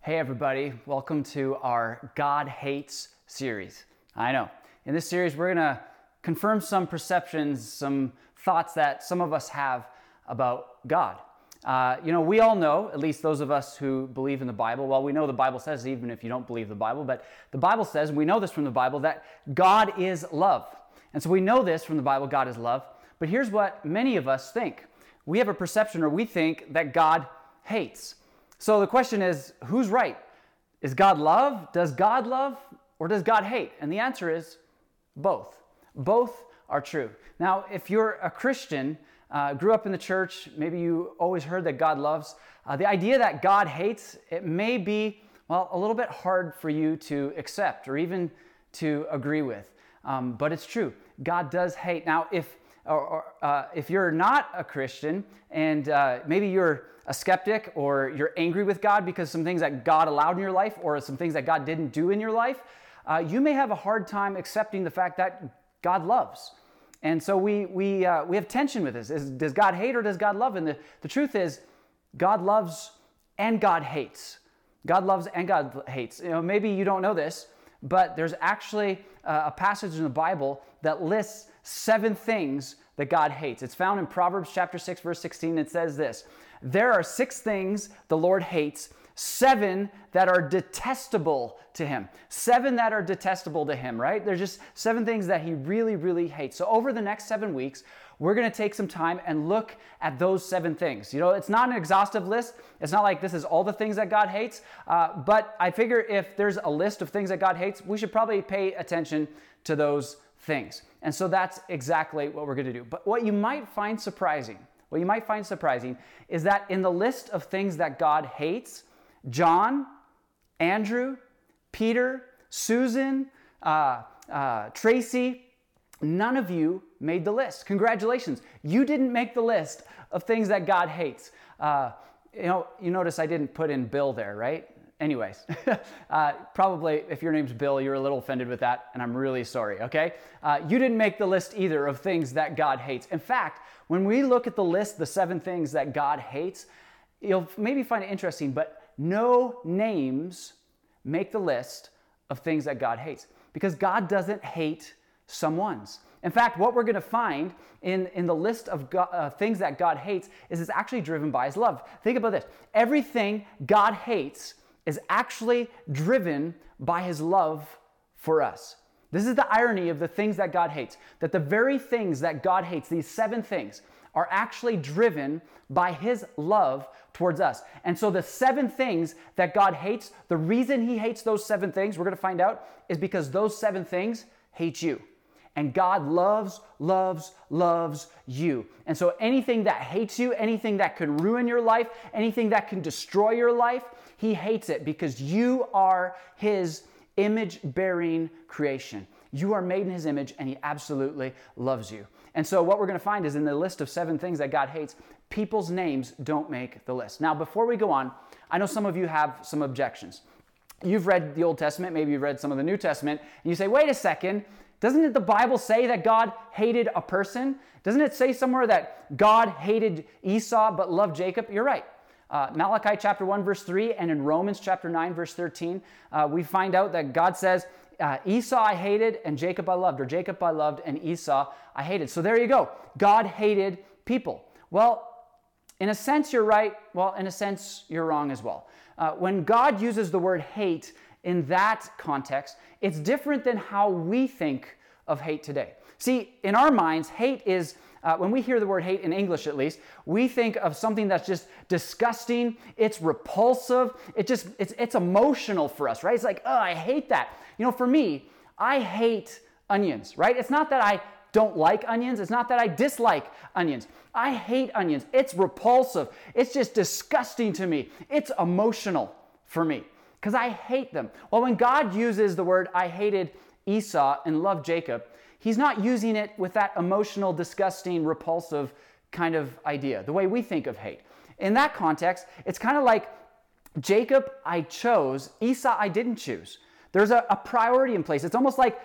Hey everybody, welcome to our God Hates series. I know, in this series we're going to confirm some perceptions, some thoughts that some of us have about God. We all know, at least those of us who believe in the Bible, well, we know the Bible says, even if you don't believe the Bible, but the Bible says, and we know this from the Bible, that God is love. And so we know this from the Bible, God is love. But here's what many of us think. We have a perception, or we think, that God hates. So the question is, who's right? Is God love? Does God love? Or does God hate? And the answer is both. Both are true. Now, if you're a Christian, grew up in the church, maybe you always heard that God loves, the idea that God hates, it may be, a little bit hard for you to accept or even to agree with. But it's true. God does hate. Now, if you're not a Christian and maybe you're a skeptic or you're angry with God because some things that God allowed in your life or some things that God didn't do in your life, you may have a hard time accepting the fact that God loves. And so we have tension with this. Does God hate or does God love? And the truth is, God loves and God hates. God loves and God hates. Maybe you don't know this, but there's actually a passage in the Bible that lists 7 things that God hates. It's found in Proverbs chapter 6, verse 16. It says this: there are 6 things the Lord hates, 7 that are detestable to him. 7 that are detestable to him, right? There's just 7 things that he really, really hates. So over the next 7 weeks, we're going to take some time and look at those 7 things. It's not an exhaustive list. It's not like this is all the things that God hates. But I figure if there's a list of things that God hates, we should probably pay attention to those things. And so that's exactly what we're going to do. But what you might find surprising is that in the list of things that God hates, John, Andrew, Peter, Susan, Tracy, none of you made the list. Congratulations. You didn't make the list of things that God hates. You notice I didn't put in Bill there, right? Anyways, probably if your name's Bill, you're a little offended with that, and I'm really sorry, okay? You didn't make the list either of things that God hates. In fact, when we look at the list, the 7 things that God hates, you'll maybe find it interesting, but no names make the list of things that God hates, because God doesn't hate someone's. In fact, what we're going to find in the list of things that God hates is it's actually driven by his love. Think about this. Everything God hates is actually driven by his love for us. This is the irony of the things that God hates, that the very things that God hates, these 7 things, are actually driven by his love towards us. And so the 7 things that God hates, the reason he hates those 7 things, we're going to find out, is because those 7 things hate you. And God loves, loves, loves you. And so anything that hates you, anything that can ruin your life, anything that can destroy your life, he hates it because you are his image-bearing creation. You are made in his image, and he absolutely loves you. And so what we're going to find is in the list of 7 things that God hates, people's names don't make the list. Now, before we go on, I know some of you have some objections. You've read the Old Testament, maybe you've read some of the New Testament, and you say, wait a second, doesn't the Bible say that God hated a person? Doesn't it say somewhere that God hated Esau but loved Jacob? You're right. Malachi chapter 1 verse 3 and in Romans chapter 9 verse 13, we find out that God says, Esau I hated and Jacob I loved, or Jacob I loved and Esau I hated. So there you go. God hated people. Well, in a sense you're right. Well, in a sense you're wrong as well. When God uses the word hate in that context, it's different than how we think of hate today. See, in our minds, hate is, when we hear the word hate in English at least, we think of something that's just disgusting, it's repulsive, it's emotional for us, right? It's like, oh, I hate that. For me, I hate onions, right? It's not that I don't like onions, it's not that I dislike onions. I hate onions. It's repulsive. It's just disgusting to me. It's emotional for me, because I hate them. Well, when God uses the word, I hated Esau and loved Jacob, he's not using it with that emotional, disgusting, repulsive kind of idea, the way we think of hate. In that context, it's kind of like Jacob I chose, Esau I didn't choose. There's a priority in place. It's almost like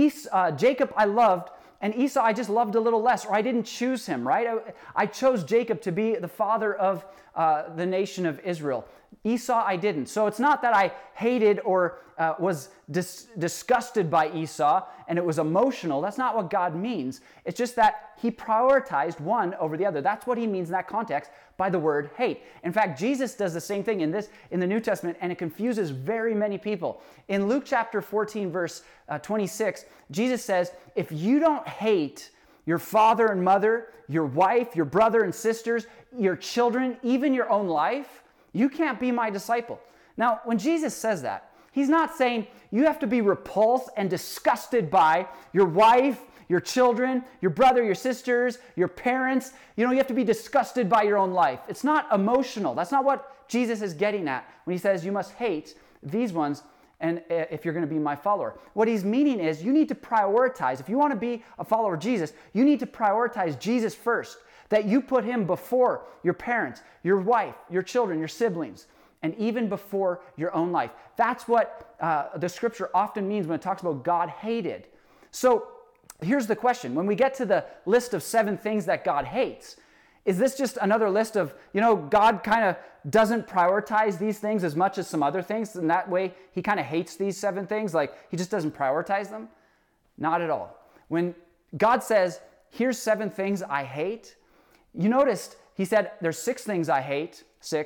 Jacob I loved, and Esau I just loved a little less, or I didn't choose him, right? I chose Jacob to be the father of the nation of Israel. Esau, I didn't. So it's not that I hated or was disgusted by Esau and it was emotional. That's not what God means. It's just that he prioritized one over the other. That's what he means in that context by the word hate. In fact, Jesus does the same thing in the New Testament, and it confuses very many people. In Luke chapter 14, verse 26, Jesus says, if you don't hate your father and mother, your wife, your brother and sisters, your children, even your own life, you can't be my disciple. Now, when Jesus says that, he's not saying you have to be repulsed and disgusted by your wife, your children, your brother, your sisters, your parents. You have to be disgusted by your own life. It's not emotional. That's not what Jesus is getting at when he says you must hate these ones and if you're going to be my follower. What he's meaning is you need to prioritize. If you want to be a follower of Jesus, you need to prioritize Jesus first. That you put him before your parents, your wife, your children, your siblings, and even before your own life. That's what the scripture often means when it talks about God hated. So here's the question. When we get to the list of 7 things that God hates, is this just another list of, God kind of doesn't prioritize these things as much as some other things, and that way he kind of hates these 7 things, like he just doesn't prioritize them? Not at all. When God says, here's 7 things I hate, you noticed he said there's 6 things I hate,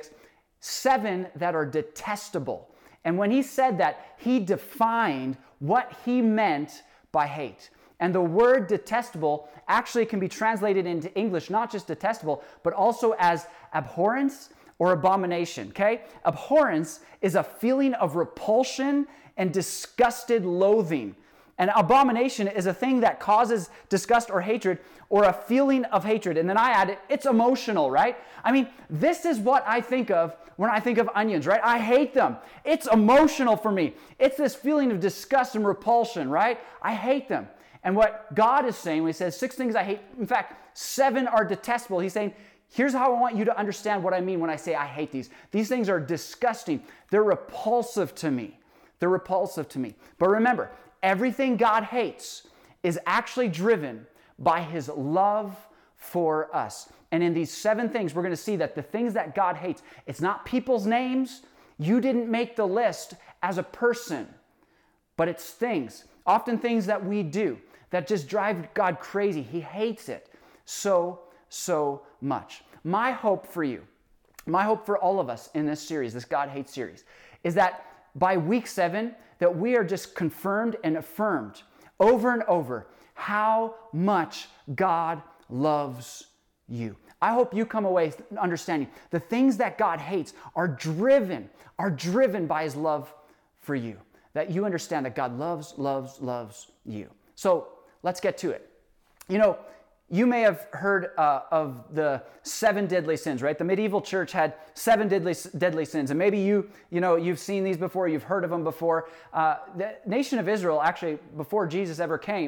7 that are detestable. And when he said that, he defined what he meant by hate. And the word detestable actually can be translated into English, not just detestable, but also as abhorrence or abomination, okay? Abhorrence is a feeling of repulsion and disgusted loathing. And abomination is a thing that causes disgust or hatred or a feeling of hatred. And then I add it's emotional, right? I mean, this is what I think of when I think of onions, right? I hate them. It's emotional for me. It's this feeling of disgust and repulsion, right? I hate them. And what God is saying when he says 6 things I hate, in fact, 7 are detestable, he's saying, here's how I want you to understand what I mean when I say I hate these. These things are disgusting. They're repulsive to me. They're repulsive to me. But remember, everything God hates is actually driven by his love for us. And in these 7 things, we're going to see that the things that God hates, it's not people's names. You didn't make the list as a person, but it's things, often things that we do that just drive God crazy. He hates it so much. My hope for you, my hope for all of us in this series, this God Hates series, is that by week 7, that we are just confirmed and affirmed over and over how much God loves you. I hope you come away understanding the things that God hates are driven by his love for you. That you understand that God loves you. So let's get to it. You may have heard of the 7 deadly sins, right? The medieval church had 7 deadly sins, and maybe you've seen these before, you've heard of them before. The nation of Israel, actually, before Jesus ever came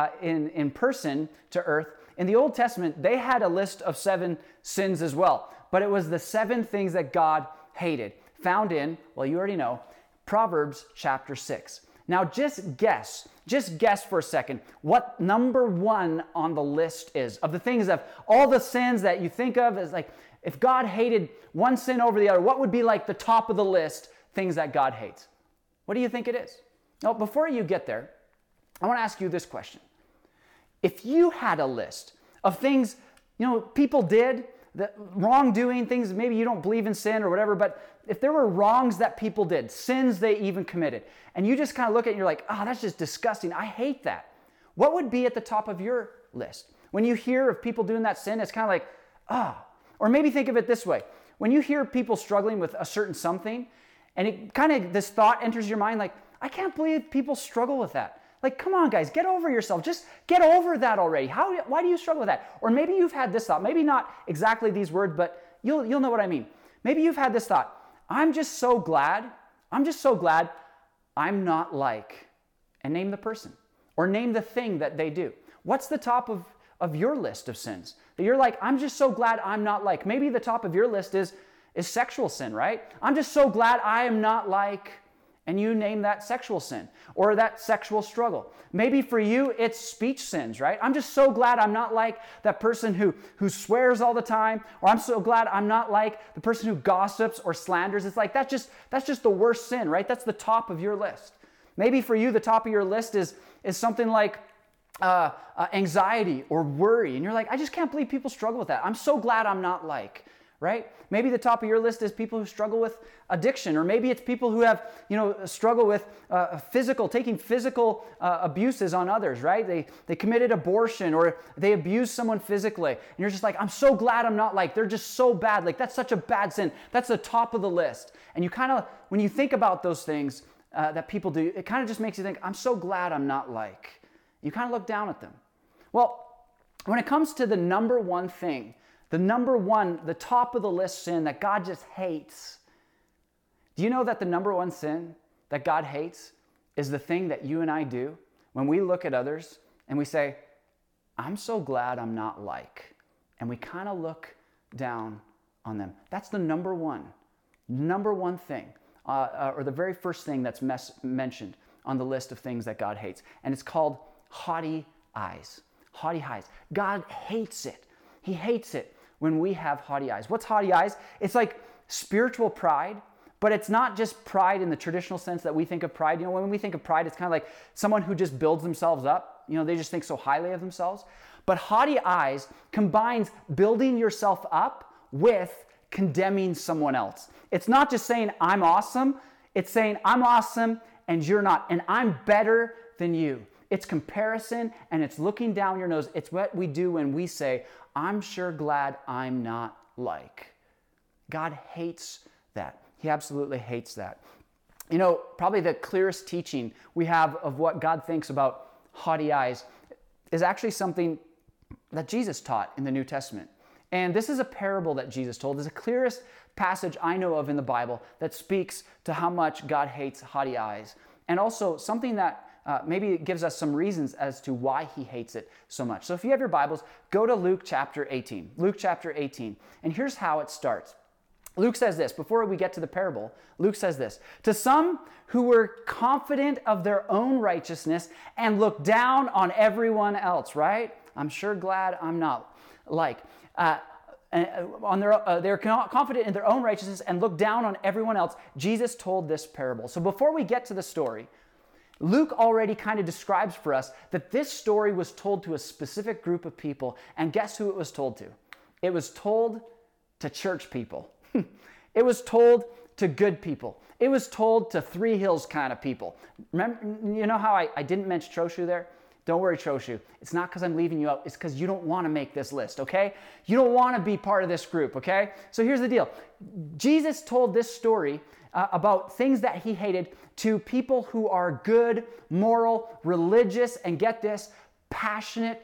in person to earth, in the Old Testament, they had a list of 7 sins as well, but it was the 7 things that God hated, found in, well, you already know, Proverbs chapter 6. Now just guess for a second what number 1 on the list is of the things, of all the sins that you think of as like, if God hated one sin over the other, what would be like the top of the list, things that God hates? What do you think it is? Now, before you get there, I want to ask you this question. If you had a list of things, people did, the wrongdoing, things, maybe you don't believe in sin or whatever, but if there were wrongs that people did, sins they even committed, and you just kind of look at it and you're like, that's just disgusting, I hate that. What would be at the top of your list? When you hear of people doing that sin, it's kind of like, Or maybe think of it this way. When you hear people struggling with a certain something, and it kind of, this thought enters your mind like, I can't believe people struggle with that. Like, come on, guys, get over yourself. Just get over that already. Why do you struggle with that? Or maybe you've had this thought, maybe not exactly these words, but you'll know what I mean. Maybe you've had this thought, I'm just so glad I'm not like, and name the person, or name the thing that they do. What's the top of your list of sins? That you're like, I'm just so glad I'm not like. Maybe the top of your list is sexual sin, right? I'm just so glad I am not like, and you name that sexual sin or that sexual struggle. Maybe for you, it's speech sins, right? I'm just so glad I'm not like that person who swears all the time, or I'm so glad I'm not like the person who gossips or slanders. It's like, that's just the worst sin, right? That's the top of your list. Maybe for you, the top of your list is something like anxiety or worry, and you're like, I just can't believe people struggle with that. I'm so glad I'm not like, right? Maybe the top of your list is people who struggle with addiction, or maybe it's people who have, struggle with taking physical abuses on others, right? They committed abortion, or they abused someone physically, and you're just like, I'm so glad I'm not like, they're just so bad. Like, that's such a bad sin. That's the top of the list. And you kind of, when you think about those things that people do, it kind of just makes you think, I'm so glad I'm not like. You kind of look down at them. Well, when it comes to the number one thing, the top of the list sin that God just hates, do you know that the number one sin that God hates is the thing that you and I do when we look at others and we say, I'm so glad I'm not like, and we kind of look down on them. That's the number one thing, or the very first thing that's mentioned on the list of things that God hates, and it's called haughty eyes. Haughty eyes. God hates it. He hates it when we have haughty eyes. What's haughty eyes? It's like spiritual pride, but it's not just pride in the traditional sense that we think of pride. When we think of pride, it's kind of like someone who just builds themselves up. They just think so highly of themselves. But haughty eyes combines building yourself up with condemning someone else. It's not just saying, I'm awesome. It's saying, I'm awesome and you're not, and I'm better than you. It's comparison, and it's looking down your nose. It's what we do when we say, I'm sure glad I'm not like. God hates that. He absolutely hates that. Probably the clearest teaching we have of what God thinks about haughty eyes is actually something that Jesus taught in the New Testament. And this is a parable that Jesus told. It's the clearest passage I know of in the Bible that speaks to how much God hates haughty eyes. And also something that maybe it gives us some reasons as to why he hates it so much. So if you have your Bibles, go to Luke chapter 18. Luke chapter 18. And here's how it starts. Luke says this, before we get to the parable, Luke says this, to some who were confident of their own righteousness and looked down on everyone else, right? I'm sure glad I'm not like. They're confident in their own righteousness and look down on everyone else. Jesus told this parable. So before we get to the story, Luke already kind of describes for us that this story was told to a specific group of people. And guess who it was told to? It was told to church people. It was told to good people. It was told to Three Hills kind of people. Remember, you know how I didn't mention Troshu there? Don't worry, Troshu. It's not because I'm leaving you out. It's because you don't want to make this list, okay? You don't want to be part of this group, okay? So here's the deal. Jesus told this story about things that he hated to people who are good, moral, religious, and get this, passionate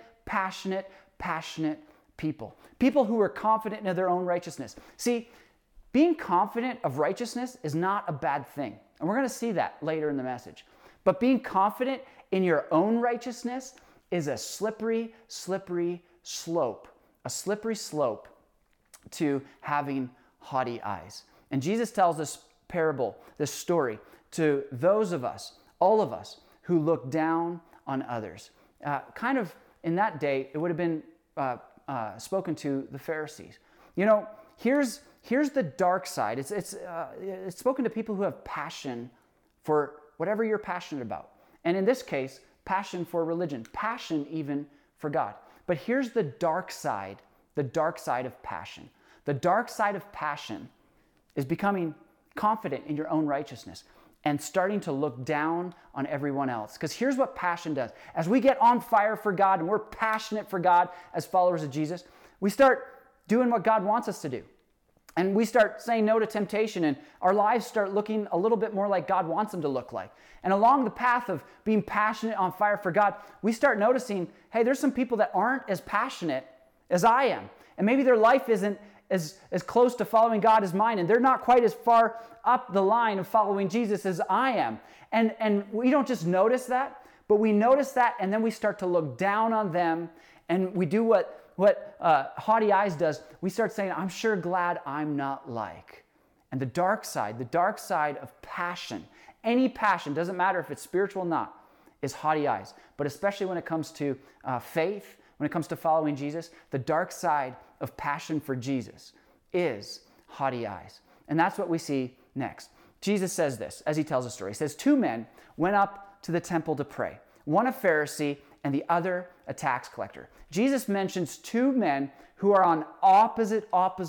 people. People who are confident in their own righteousness. See, being confident of righteousness is not a bad thing. And we're going to see that later in the message. But being confident in your own righteousness is a slippery slope. A slippery slope to having haughty eyes. And Jesus tells this parable, this story, to those of us, all of us, who look down on others. Kind of in that day, it would have been spoken to the Pharisees. Here's the dark side. It's spoken to people who have passion for whatever you're passionate about. And in this case, passion for religion, passion even for God. But here's the dark side of passion. The dark side of passion is becoming confident in your own righteousness and starting to look down on everyone else. Because here's what passion does. As we get on fire for God and we're passionate for God as followers of Jesus, we start doing what God wants us to do. And we start saying no to temptation, and our lives start looking a little bit more like God wants them to look like. And along the path of being passionate on fire for God, we start noticing, hey, there's some people that aren't as passionate as I am. And maybe their life isn't as close to following God as mine, and they're not quite as far up the line of following Jesus as I am. And we don't just notice that, but we notice that, and then we start to look down on them, and we do what haughty eyes does. We start saying, I'm sure glad I'm not like. And the dark side of passion any passion, doesn't matter if it's spiritual or not, is haughty eyes. But especially when it comes to faith, when it comes to following Jesus, the dark side of passion for Jesus is haughty eyes. And that's what we see next. Jesus says this as he tells a story. He says, 2 men went up to the temple to pray, one a Pharisee and the other a tax collector. Jesus mentions 2 men who are on opposite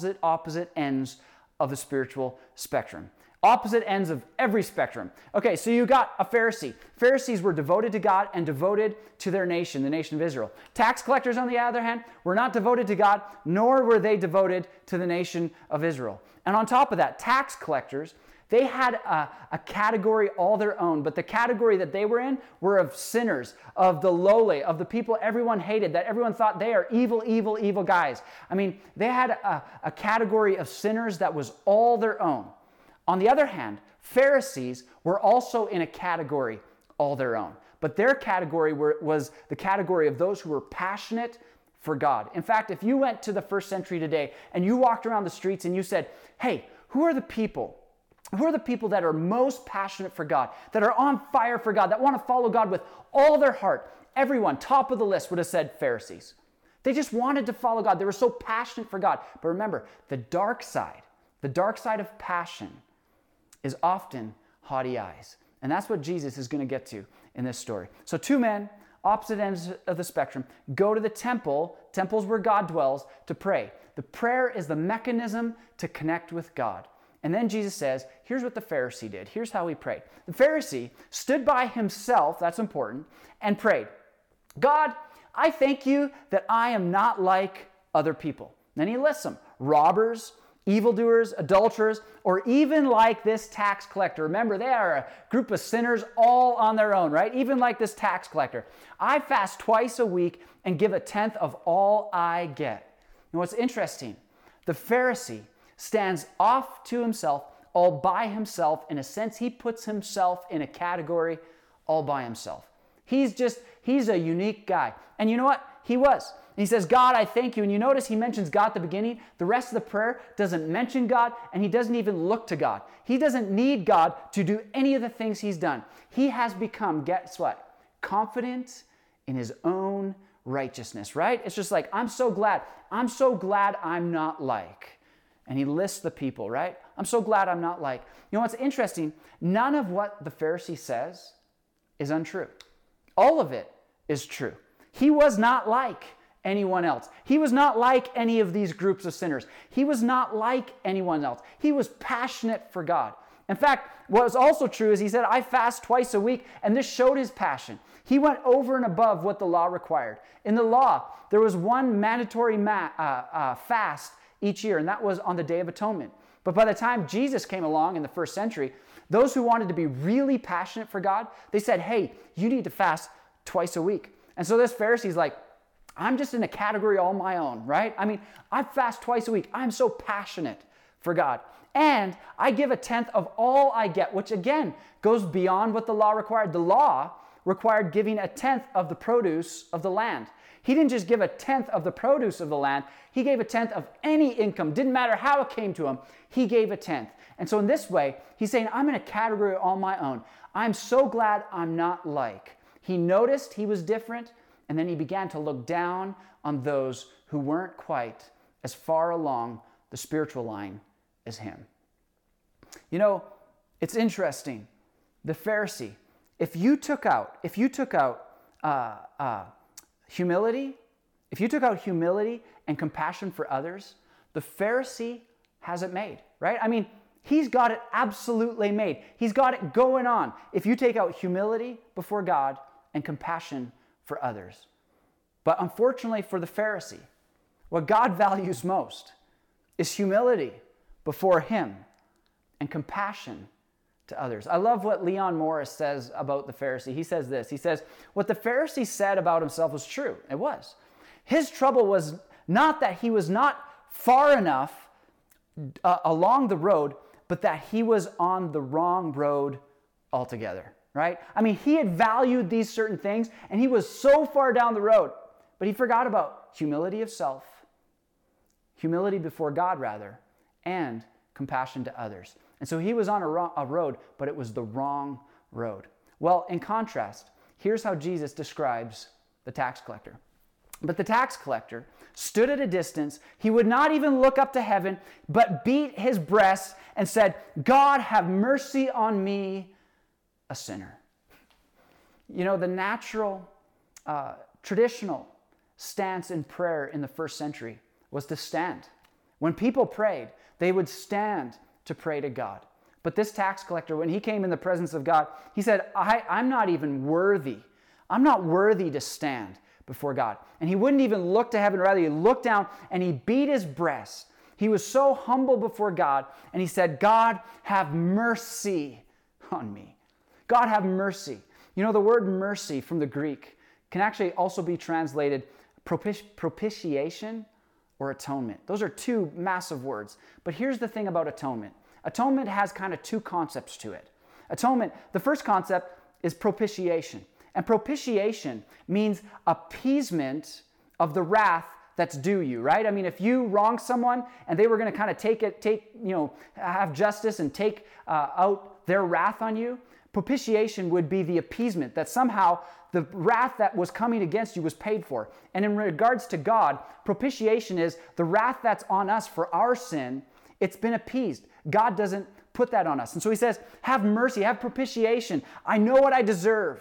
ends of the spiritual spectrum. Opposite ends of every spectrum. Okay, so you got a Pharisee. Pharisees were devoted to God and devoted to their nation, the nation of Israel. Tax collectors, on the other hand, were not devoted to God, nor were they devoted to the nation of Israel. And on top of that, tax collectors, they had a category all their own, but the category that they were in were of sinners, of the lowly, of the people everyone hated, that everyone thought they are evil guys. I mean, they had a category of sinners that was all their own. On the other hand, Pharisees were also in a category all their own, but their category was the category of those who were passionate for God. In fact, if you went to the first century today and you walked around the streets and you said, hey, who are the people that are most passionate for God, that are on fire for God, that want to follow God with all their heart? Everyone, top of the list, would have said Pharisees. They just wanted to follow God. They were so passionate for God. But remember, the dark side of passion is often haughty eyes. And that's what Jesus is going to get to in this story. So 2 men, opposite ends of the spectrum, go to the temple, temples where God dwells, to pray. The prayer is the mechanism to connect with God. And then Jesus says, here's what the Pharisee did. Here's how he prayed. The Pharisee stood by himself, that's important, and prayed, God, I thank you that I am not like other people. Then he lists them: robbers, evildoers, adulterers, or even like this tax collector. Remember, they are a group of sinners all on their own, right? Even like this tax collector. I fast twice a week and give 1/10 of all I get. And what's interesting, the Pharisee stands off to himself, all by himself. In a sense, he puts himself in a category all by himself. He's a unique guy. And you know what? He was. And he says, God, I thank you. And you notice he mentions God at the beginning. The rest of the prayer doesn't mention God, and he doesn't even look to God. He doesn't need God to do any of the things he's done. He has become, guess what? Confident in his own righteousness, right? It's just like, I'm so glad I'm not like. And he lists the people, right? I'm so glad I'm not like. You know what's interesting? None of what the Pharisee says is untrue. All of it is true. He was not like anyone else. He was not like any of these groups of sinners. He was not like anyone else. He was passionate for God. In fact, what was also true is he said, I fast twice a week, and this showed his passion. He went over and above what the law required. In the law, there was one mandatory fast each year, and that was on the Day of Atonement. But by the time Jesus came along in the first century, those who wanted to be really passionate for God, they said, hey, you need to fast twice a week. And so this Pharisee's like, I'm just in a category all my own, right? I mean, I fast twice a week. I'm so passionate for God. And I give 1/10 of all I get, which again goes beyond what the law required. The law required giving 1/10 of the produce of the land. He didn't just give 1/10 of the produce of the land. He gave 1/10 of any income. Didn't matter how it came to him. He gave 1/10. And so in this way, he's saying, I'm in a category all my own. I'm so glad I'm not like. He noticed he was different, and then he began to look down on those who weren't quite as far along the spiritual line as him. You know, it's interesting. The Pharisee, if you took out humility and compassion for others, the Pharisee has it made, right? I mean, he's got it absolutely made. He's got it going on. If you take out humility before God and compassion for others. But unfortunately for the Pharisee, what God values most is humility before him and compassion to others. I love what Leon Morris says about the Pharisee. He says this. He says, what the Pharisee said about himself was true. It was. His trouble was not that he was not far enough along the road, but that he was on the wrong road altogether, right? I mean, he had valued these certain things, and he was so far down the road, but he forgot about humility of self, humility before God, rather, and compassion to others. And so he was on a road, but it was the wrong road. Well, in contrast, here's how Jesus describes the tax collector. But the tax collector stood at a distance. He would not even look up to heaven, but beat his breast and said, God, have mercy on me, a sinner. You know, the natural, traditional stance in prayer in the first century was to stand. When people prayed, they would stand to pray to God. But this tax collector, when he came in the presence of God, he said, I'm not even worthy. I'm not worthy to stand before God. And he wouldn't even look to heaven. Rather, he looked down and he beat his breast. He was so humble before God. And he said, God, have mercy on me. God, have mercy. You know, the word mercy from the Greek can actually also be translated propitiation or atonement. Those are two massive words. But here's the thing about atonement. Atonement has kind of two concepts to it. Atonement, the first concept is propitiation. And propitiation means appeasement of the wrath that's due you, right? I mean, if you wrong someone and they were going to kind of have justice and take out their wrath on you, propitiation would be the appeasement that somehow the wrath that was coming against you was paid for. And in regards to God, propitiation is the wrath that's on us for our sin. It's been appeased. God doesn't put that on us. And so he says, have mercy, have propitiation. I know what I deserve,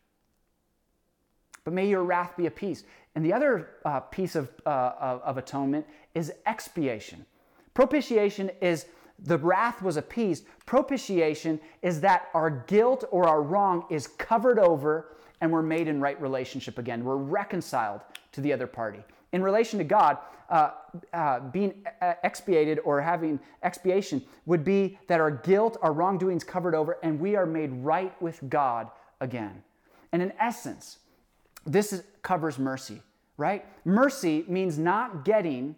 but may your wrath be appeased. And the other piece of atonement is expiation. Propitiation is the wrath was appeased. Propitiation is that our guilt or our wrong is covered over and we're made in right relationship again. We're reconciled to the other party. In relation to God, being expiated or having expiation would be that our guilt, our wrongdoings covered over, and we are made right with God again. And in essence, this covers mercy, right? Mercy means not getting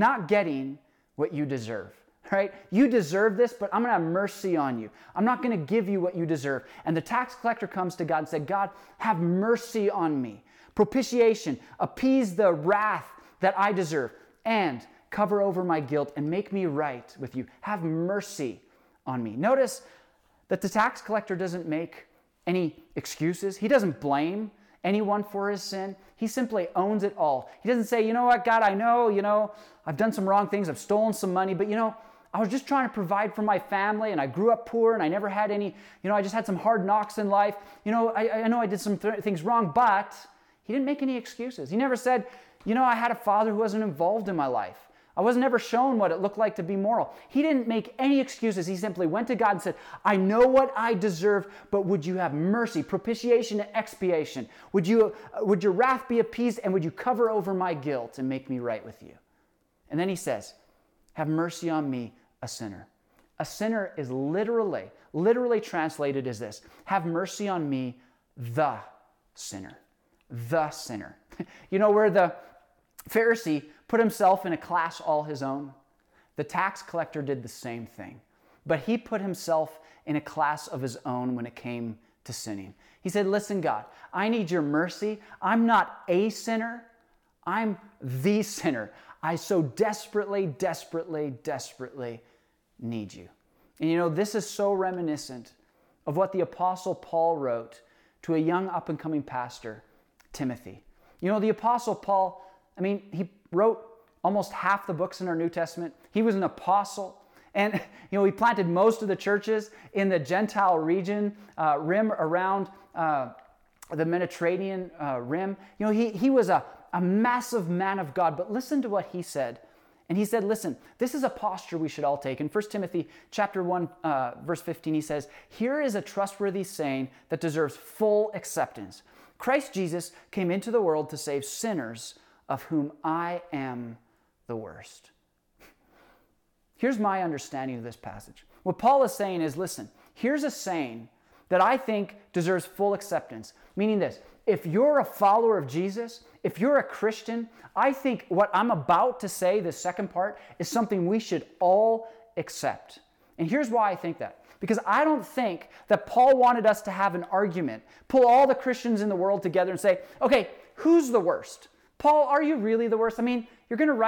what you deserve, right? You deserve this, but I'm going to have mercy on you. I'm not going to give you what you deserve. And the tax collector comes to God and said, God, have mercy on me. Propitiation, appease the wrath that I deserve, and cover over my guilt and make me right with you. Have mercy on me. Notice that the tax collector doesn't make any excuses. He doesn't blame anyone for his sin. He simply owns it all. He doesn't say, you know what, God, I know, I've done some wrong things. I've stolen some money, but I was just trying to provide for my family, and I grew up poor, and I never had any, I just had some hard knocks in life. I know I did some things wrong, but he didn't make any excuses. He never said, I had a father who wasn't involved in my life. I was never shown what it looked like to be moral. He didn't make any excuses. He simply went to God and said, I know what I deserve, but would you have mercy, propitiation, and expiation? Would your wrath be appeased, and would you cover over my guilt and make me right with you? And then he says, have mercy on me, a sinner. A sinner is literally translated as this: have mercy on me, the sinner. The sinner. Where the Pharisee put himself in a class all his own, the tax collector did the same thing. But he put himself in a class of his own when it came to sinning. He said, listen, God, I need your mercy. I'm not a sinner. I'm the sinner. I so desperately need you. And this is so reminiscent of what the Apostle Paul wrote to a young up-and-coming pastor, Timothy. The Apostle Paul, he wrote almost half the books in our New Testament. He was an apostle. And, he planted most of the churches in the Gentile region, rim around the Mediterranean rim. He was a massive man of God. But listen to what he said. And he said, listen, this is a posture we should all take. In 1 Timothy chapter 1, verse 15, he says, here is a trustworthy saying that deserves full acceptance. Christ Jesus came into the world to save sinners, of whom I am the worst. Here's my understanding of this passage. What Paul is saying is, listen, here's a saying that I think deserves full acceptance. Meaning this: if you're a follower of Jesus, if you're a Christian, I think what I'm about to say, the second part, is something we should all accept. And here's why I think that. Because I don't think that Paul wanted us to have an argument, pull all the Christians in the world together and say, okay, who's the worst? Paul, are you really the worst? You're going to write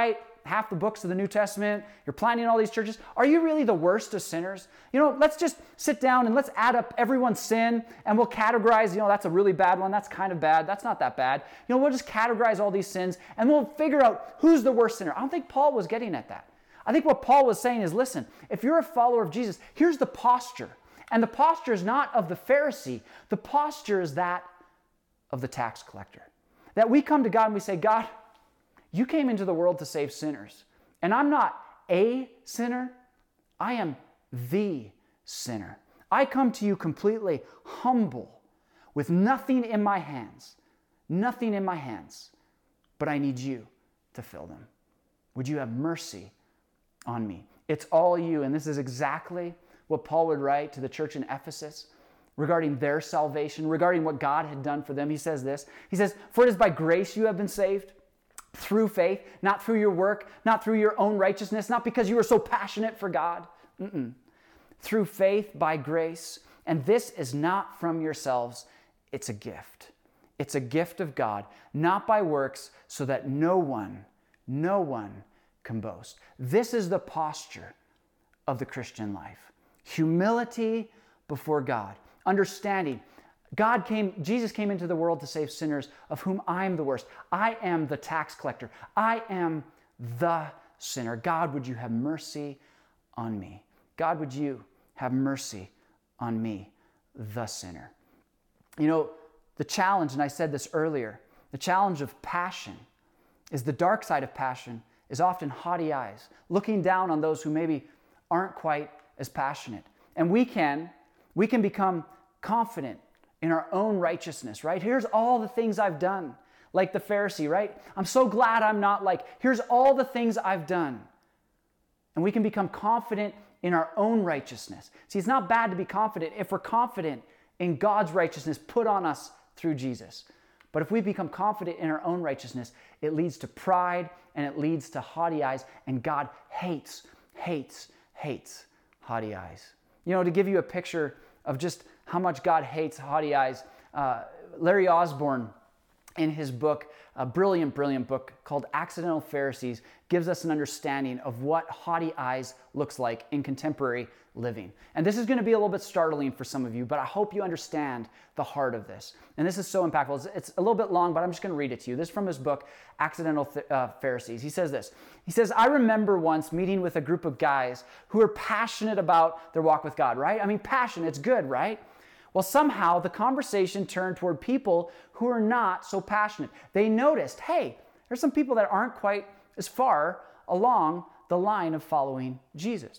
half the books of the New Testament. You're planting all these churches. Are you really the worst of sinners? Let's just sit down and let's add up everyone's sin and we'll categorize, that's a really bad one. That's kind of bad. That's not that bad. We'll just categorize all these sins and we'll figure out who's the worst sinner. I don't think Paul was getting at that. I think what Paul was saying is, listen, if you're a follower of Jesus, here's the posture. And the posture is not of the Pharisee. The posture is that of the tax collector. That we come to God and we say, God, you came into the world to save sinners. And I'm not a sinner. I am the sinner. I come to you completely humble with nothing in my hands. Nothing in my hands. But I need you to fill them. Would you have mercy on me? It's all you. And this is exactly what Paul would write to the church in Ephesus regarding their salvation, regarding what God had done for them. He says this. He says, for it is by grace you have been saved, through faith, not through your work, not through your own righteousness, not because you were so passionate for God. Through faith, by grace. And this is not from yourselves. It's a gift. It's a gift of God, not by works, so that no one can boast. This is the posture of the Christian life. Humility before God. Understanding Jesus came into the world to save sinners, of whom I am the worst. I am the tax collector. I am the sinner. God, would you have mercy on me? God, would you have mercy on me, the sinner? The challenge, and I said this earlier, the challenge of passion is the dark side of passion is often haughty eyes, looking down on those who maybe aren't quite as passionate. And we can become confident in our own righteousness, right? Here's all the things I've done, like the Pharisee, right? I'm so glad I'm not like, here's all the things I've done. And we can become confident in our own righteousness. See, it's not bad to be confident if we're confident in God's righteousness put on us through Jesus. But if we become confident in our own righteousness, it leads to pride and it leads to haughty eyes. And God hates haughty eyes. To give you a picture of just how much God hates haughty eyes, Larry Osborne, in his book, a brilliant book called Accidental Pharisees, gives us an understanding of what haughty eyes looks like in contemporary living. And this is going to be a little bit startling for some of you, but I hope you understand the heart of this. And this is so impactful. It's a little bit long, but I'm just going to read it to you. This is from his book, Accidental Pharisees. He says this. He says, I remember once meeting with a group of guys who were passionate about their walk with God, right? I mean, passion, it's good, right? Well, somehow the conversation turned toward people who are not so passionate. They noticed, hey, there's some people that aren't quite as far along the line of following Jesus.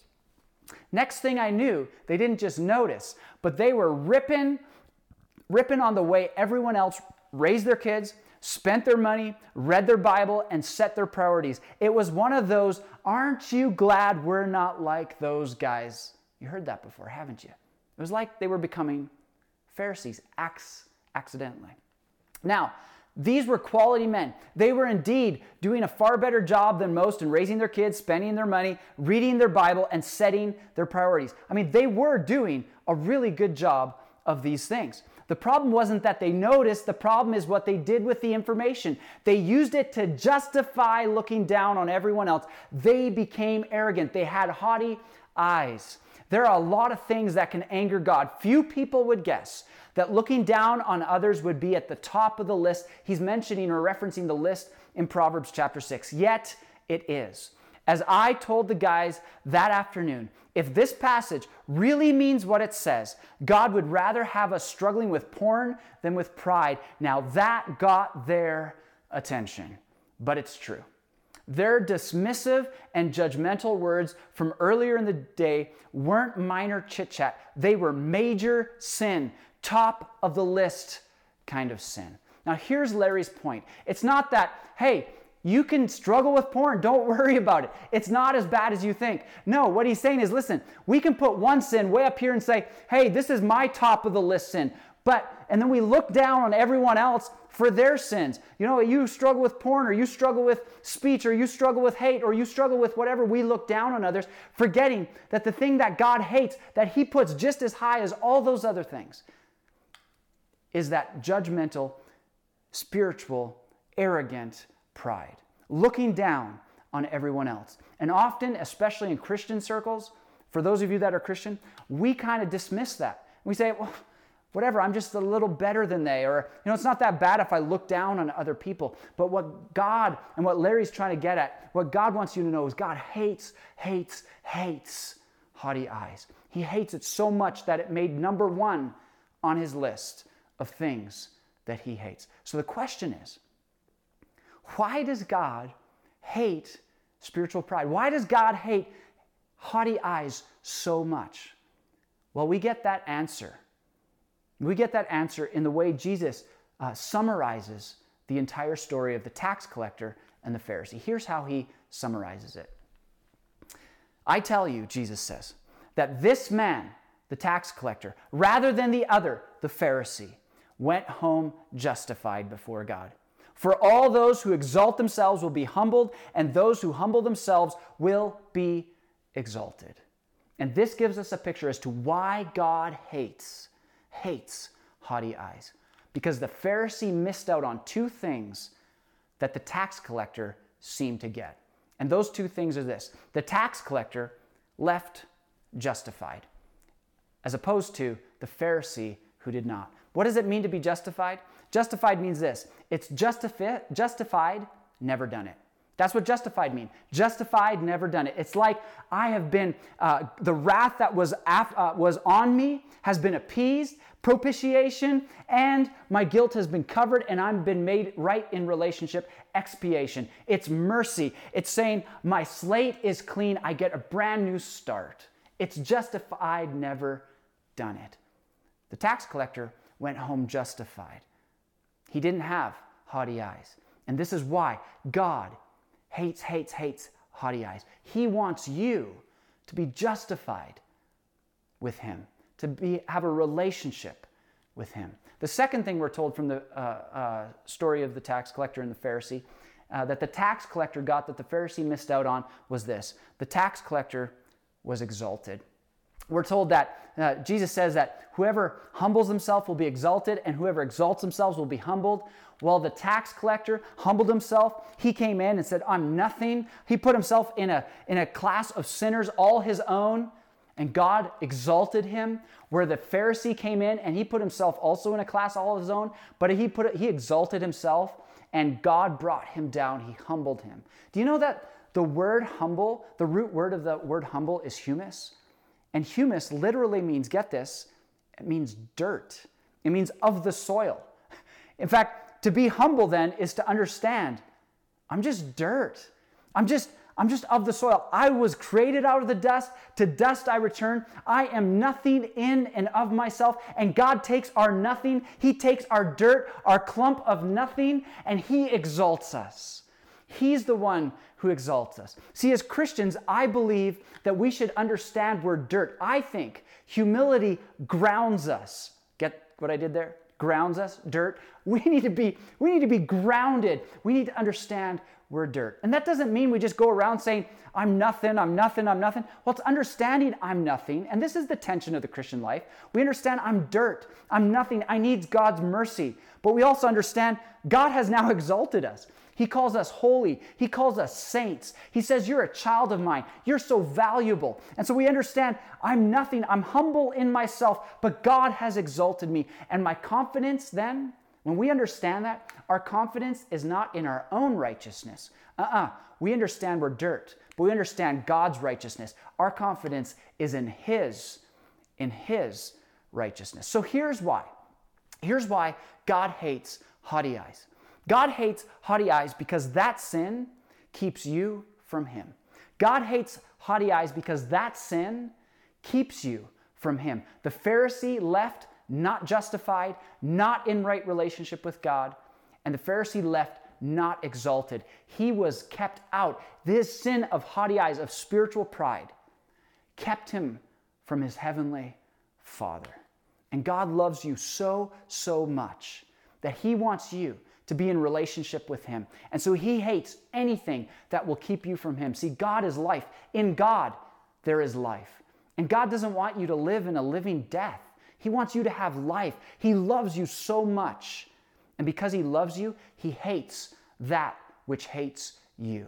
Next thing I knew, they didn't just notice, but they were ripping on the way everyone else raised their kids, spent their money, read their Bible, and set their priorities. It was one of those, aren't you glad we're not like those guys? You heard that before, haven't you? It was like they were becoming Pharisees accidentally. Now, these were quality men. They were indeed doing a far better job than most in raising their kids, spending their money, reading their Bible, and setting their priorities. I mean, they were doing a really good job of these things. The problem wasn't that they noticed. The problem is what they did with the information. They used it to justify looking down on everyone else. They became arrogant. They had haughty eyes. There are a lot of things that can anger God. Few people would guess that looking down on others would be at the top of the list. He's mentioning or referencing the list in Proverbs chapter 6. Yet it is. As I told the guys that afternoon, if this passage really means what it says, God would rather have us struggling with porn than with pride. Now that got their attention, but it's true. Their dismissive and judgmental words from earlier in the day weren't minor chit-chat. They were major sin, top of the list kind of sin. Now here's Larry's point. It's not that, hey, you can struggle with porn. Don't worry about it. It's not as bad as you think. No, what he's saying is, listen, we can put one sin way up here and say, hey, this is my top of the list sin. And then we look down on everyone else for their sins. You struggle with porn, or you struggle with speech, or you struggle with hate, or you struggle with whatever. We look down on others, forgetting that the thing that God hates, that he puts just as high as all those other things, is that judgmental, spiritual, arrogant pride. Looking down on everyone else. And often, especially in Christian circles, for those of you that are Christian, we kind of dismiss that. We say, well, whatever, I'm just a little better than they, or, it's not that bad if I look down on other people. But what God and what Larry's trying to get at, what God wants you to know is God hates haughty eyes. He hates it so much that it made number one on his list of things that he hates. So the question is, why does God hate spiritual pride? Why does God hate haughty eyes so much? Well, we get that answer. We get that answer in the way Jesus summarizes the entire story of the tax collector and the Pharisee. Here's how he summarizes it. I tell you, Jesus says, that this man, the tax collector, rather than the other, the Pharisee, went home justified before God. For all those who exalt themselves will be humbled, and those who humble themselves will be exalted. And this gives us a picture as to why God hates haughty eyes. Because the Pharisee missed out on two things that the tax collector seemed to get. And those two things are this. The tax collector left justified, as opposed to the Pharisee who did not. What does it mean to be justified? Justified means this. It's justified, never done it. That's what justified means. Justified, never done it. It's like I have been, the wrath that was on me has been appeased, propitiation, and my guilt has been covered, and I've been made right in relationship, expiation. It's mercy. It's saying my slate is clean. I get a brand new start. It's justified, never done it. The tax collector went home justified. He didn't have haughty eyes. And this is why God hates haughty eyes. He wants you to be justified with him, to have a relationship with him. The second thing we're told from the story of the tax collector and the Pharisee, that the tax collector got that the Pharisee missed out on, was this. The tax collector was exalted. We're told that Jesus says that whoever humbles himself will be exalted, and whoever exalts themselves will be humbled. Well, the tax collector humbled himself. He came in and said, I'm nothing. He put himself in a class of sinners, all his own, and God exalted him. Where the Pharisee came in and he put himself also in a class all his own, but he exalted himself, and God brought him down. He humbled him. Do you know that the word humble, the root word of the word humble is humus? And humus literally means, get this, it means dirt. It means of the soil. In fact, to be humble then is to understand, I'm just dirt. I'm just of the soil. I was created out of the dust. To dust I return. I am nothing in and of myself. And God takes our nothing. He takes our dirt, our clump of nothing, and he exalts us. He's the one who exalts us. See, as Christians, I believe that we should understand we're dirt. I think humility grounds us. Get what I did there? Grounds us, dirt. We need to be grounded. We need to understand we're dirt. And that doesn't mean we just go around saying, I'm nothing, I'm nothing, I'm nothing. Well, it's understanding I'm nothing. And this is the tension of the Christian life. We understand I'm dirt, I'm nothing, I need God's mercy. But we also understand God has now exalted us. He calls us holy. He calls us saints. He says, you're a child of mine. You're so valuable. And so we understand I'm nothing. I'm humble in myself, but God has exalted me. And my confidence then, when we understand that, our confidence is not in our own righteousness. We understand we're dirt, but we understand God's righteousness. Our confidence is in His righteousness. So here's why. Here's why God hates haughty eyes. God hates haughty eyes because that sin keeps you from Him. God hates haughty eyes because that sin keeps you from Him. The Pharisee left not justified, not in right relationship with God, and the Pharisee left not exalted. He was kept out. This sin of haughty eyes, of spiritual pride, kept him from his heavenly Father. And God loves you so much that He wants you to be in relationship with Him. And so He hates anything that will keep you from Him. See, God is life. In God, there is life. And God doesn't want you to live in a living death. He wants you to have life. He loves you so much. And because He loves you, He hates that which hates you.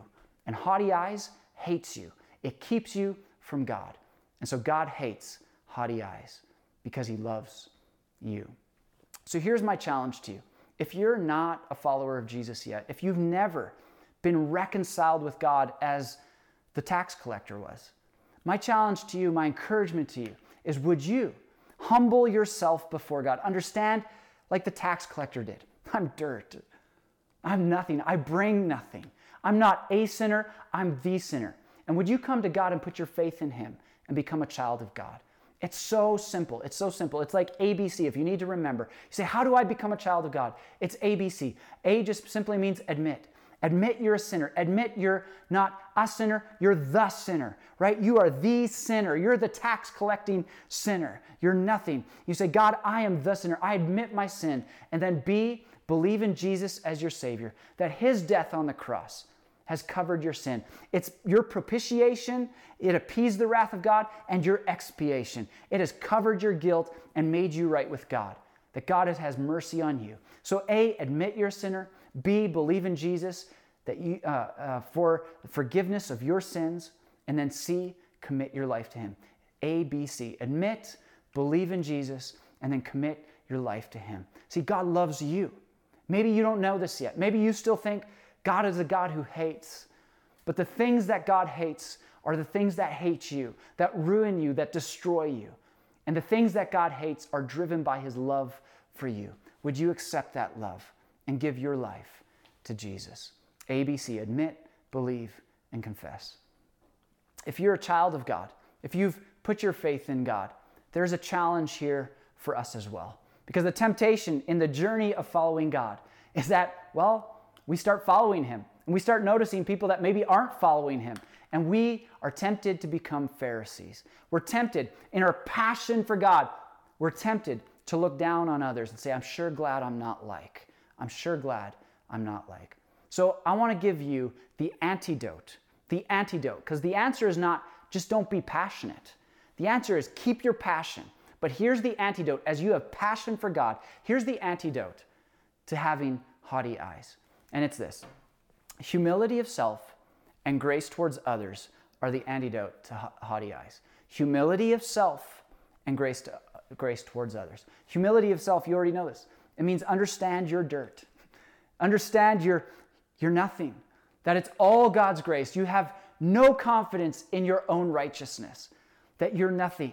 And haughty eyes hates you. It keeps you from God. And so God hates haughty eyes because he loves you. So here's my challenge to you. If you're not a follower of Jesus yet, if you've never been reconciled with God as the tax collector was, my challenge to you, my encouragement to you is, would you humble yourself before God? Understand, like the tax collector did, I'm dirt. I'm nothing. I bring nothing. I'm not a sinner. I'm the sinner. And would you come to God and put your faith in him and become a child of God? It's so simple. It's so simple. It's like ABC. If you need to remember, you say, how do I become a child of God? It's ABC. A just simply means admit. Admit you're a sinner. Admit you're not a sinner. You're the sinner, right? You are the sinner. You're the tax collecting sinner. You're nothing. You say, God, I am the sinner. I admit my sin. And then B, believe in Jesus as your Savior, that his death on the cross has covered your sin. It's your propitiation. It appeased the wrath of God, and your expiation. It has covered your guilt and made you right with God, that God has mercy on you. So A, admit you're a sinner. B, believe in Jesus that you for forgiveness of your sins. And then C, commit your life to him. A, B, C. Admit, believe in Jesus, and then commit your life to him. See, God loves you. Maybe you don't know this yet. Maybe you still think God is a God who hates. But the things that God hates are the things that hate you, that ruin you, that destroy you. And the things that God hates are driven by his love for you. Would you accept that love and give your life to Jesus? ABC, admit, believe, and confess. If you're a child of God, if you've put your faith in God, there's a challenge here for us as well. Because the temptation in the journey of following God is that, well, we start following him and we start noticing people that maybe aren't following him. And we are tempted to become Pharisees. We're tempted in our passion for God. We're tempted to look down on others and say, I'm sure glad I'm not like. I'm sure glad I'm not like. So I want to give you the antidote, because the answer is not just don't be passionate. The answer is keep your passion. But here's the antidote. As you have passion for God, here's the antidote to having haughty eyes. And it's this: humility of self and grace towards others are the antidote to haughty eyes. Humility of self and grace towards others. Humility of self, you already know this. It means understand your dirt. Understand you're nothing. That it's all God's grace. You have no confidence in your own righteousness. That you're nothing.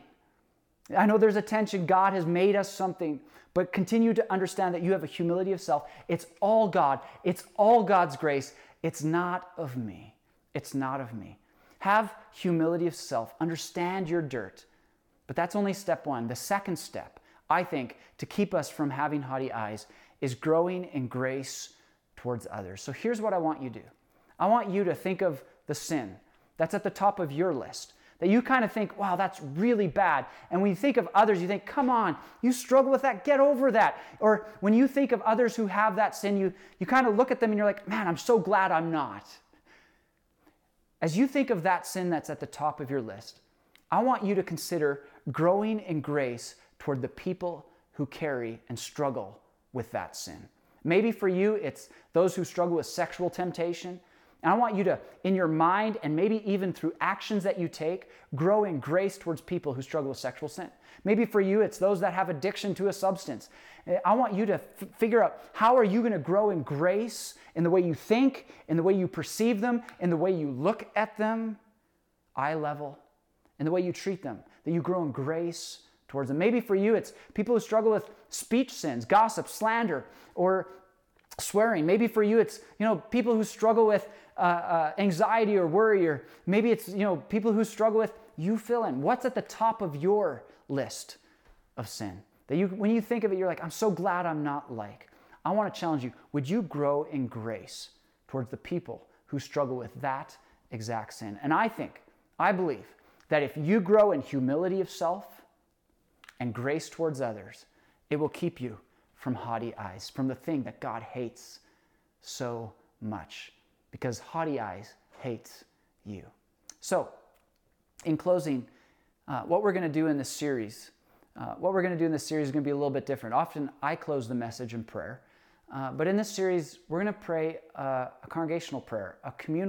I know there's a tension. God has made us something, but continue to understand that you have a humility of self. It's all God. It's all God's grace. It's not of me. It's not of me. Have humility of self. Understand your dirt. But that's only step one. The second step, I think, to keep us from having haughty eyes is growing in grace towards others. So here's what I want you to do. I want you to think of the sin that's at the top of your list, that you kind of think, wow, that's really bad. And when you think of others, you think, come on, you struggle with that, get over that. Or when you think of others who have that sin, you kind of look at them and you're like, man, I'm so glad I'm not. As you think of that sin that's at the top of your list, I want you to consider growing in grace toward the people who carry and struggle with that sin. Maybe for you, it's those who struggle with sexual temptation. And I want you to, in your mind and maybe even through actions that you take, grow in grace towards people who struggle with sexual sin. Maybe for you, it's those that have addiction to a substance. I want you to figure out, how are you going to grow in grace in the way you think, in the way you perceive them, in the way you look at them, eye level, in the way you treat them, that you grow in grace towards them. Maybe for you, it's people who struggle with speech sins, gossip, slander, or swearing. Maybe for you, it's people who struggle with anxiety or worry, or maybe it's people who struggle with, you fill in. What's at the top of your list of sin? That when you think of it, you're like, I'm so glad I'm not like. I want to challenge you. Would you grow in grace towards the people who struggle with that exact sin? And I believe that if you grow in humility of self and grace towards others, it will keep you from haughty eyes, from the thing that God hates so much, because haughty eyes hates you. So, in closing, what we're going to do in this series, is going to be a little bit different. Often I close the message in prayer, but in this series, we're going to pray a congregational prayer, a communal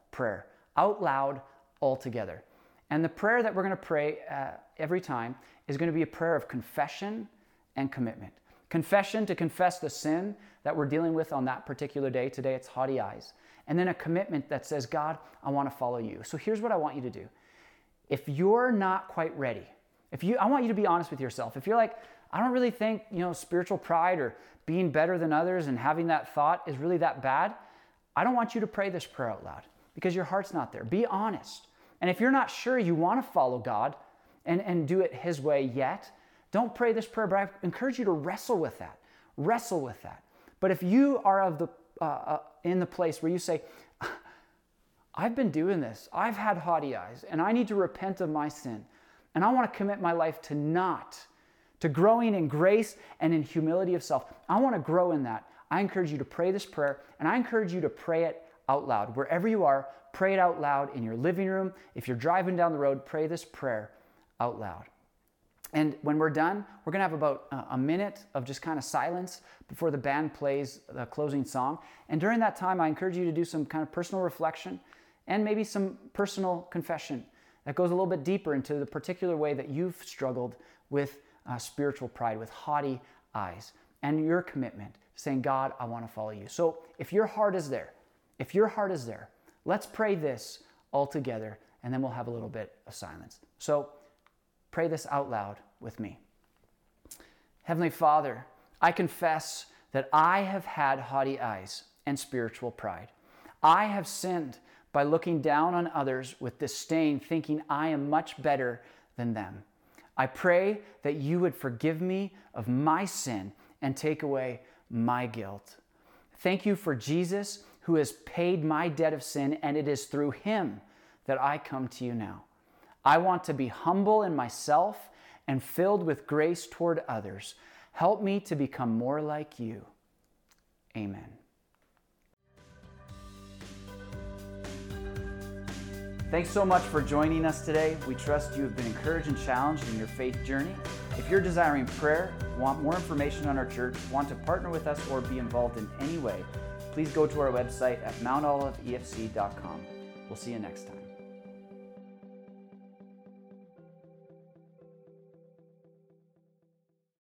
prayer, out loud, all together. And the prayer that we're going to pray every time is going to be a prayer of confession and commitment. Confession, to confess the sin that we're dealing with on that particular day. Today it's haughty eyes. And then a commitment that says, God, I want to follow you. So here's what I want you to do. If you're not quite ready, I want you to be honest with yourself. If you're like, I don't really think, spiritual pride or being better than others and having that thought is really that bad, I don't want you to pray this prayer out loud because your heart's not there. Be honest. And if you're not sure you want to follow God and do it His way yet, don't pray this prayer, but I encourage you to wrestle with that. Wrestle with that. But if you are in the place where you say, I've been doing this, I've had haughty eyes, and I need to repent of my sin, and I want to commit my life to growing in grace and in humility of self. I want to grow in that. I encourage you to pray this prayer, and I encourage you to pray it out loud. Wherever you are, pray it out loud in your living room. If you're driving down the road, pray this prayer out loud. And when we're done, we're going to have about a minute of just kind of silence before the band plays the closing song. And during that time, I encourage you to do some kind of personal reflection and maybe some personal confession that goes a little bit deeper into the particular way that you've struggled with spiritual pride, with haughty eyes, and your commitment, saying, God, I want to follow you. So if your heart is there, let's pray this all together, and then we'll have a little bit of silence. So pray this out loud with me. Heavenly Father, I confess that I have had haughty eyes and spiritual pride. I have sinned by looking down on others with disdain, thinking I am much better than them. I pray that you would forgive me of my sin and take away my guilt. Thank you for Jesus, who has paid my debt of sin, and it is through him that I come to you now. I want to be humble in myself and filled with grace toward others. Help me to become more like you. Amen. Thanks so much for joining us today. We trust you have been encouraged and challenged in your faith journey. If you're desiring prayer, want more information on our church, want to partner with us, or be involved in any way, please go to our website at mountoliveefc.com. We'll see you next time.